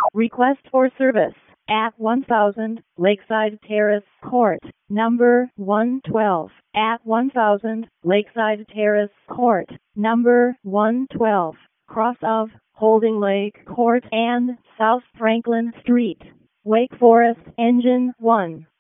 Request for service at 1000 Lakeside Terrace Court, number 112. At 1000 Lakeside Terrace Court, number 112. Cross of Holding Lake Court and South Franklin Street. Wake Forest Engine 1.